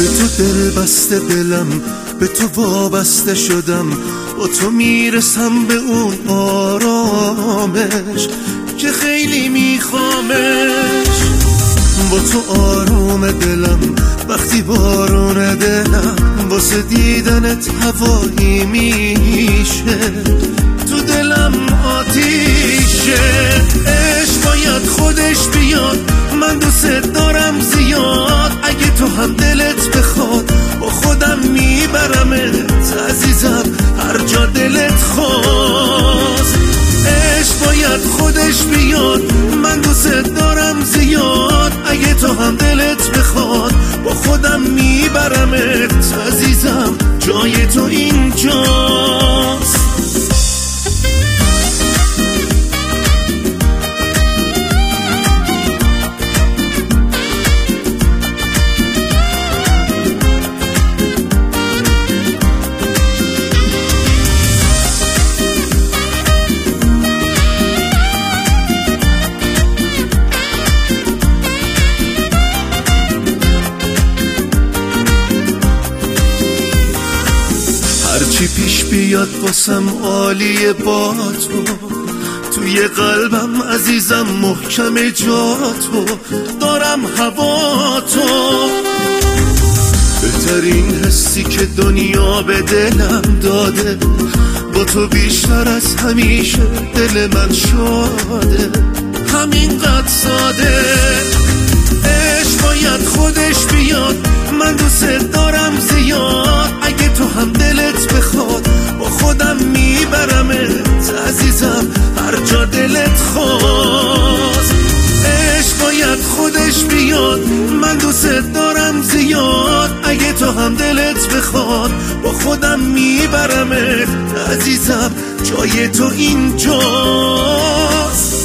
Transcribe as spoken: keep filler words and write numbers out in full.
به تو دل بسته دلم، به تو وابسته شدم، با تو میرسم به اون آرامش که خیلی میخوامش. با تو آروم دلم وقتی بارون دلم واسه دیدنت هوایی میشه، تو دلم آتیشه. عشق باید خودش بیاد، من دوست دارم زیاد، اگه تو هم دلت بخواد با خودم میبرمت عزیزم هر جا دلت خواست. عشق باید خودش بیاد، من دوست دارم زیاد، اگه تو هم دلت بخواد با خودم میبرمت عزیزم جای تو اینجاست. هرچی پیش بیاد واسم عالیه با تو، توی قلبم عزیزم محکم جا تو، دارم هوا تو. بهترین حسی که دنیا به دلم داده، با تو بیشتر از همیشه دل من شاده، همینقدر ساده. عشق باید خودش بیاد، من دوست دارم زیاد، اگه تو هم دلت بخواد با خودم میبرمت عزیزم هر جا دلت خواست. عشق باید خودش بیاد، من دوست دارم زیاد، اگه تو هم دلت بخواد با خودم میبرمت عزیزم جای تو اینجاست.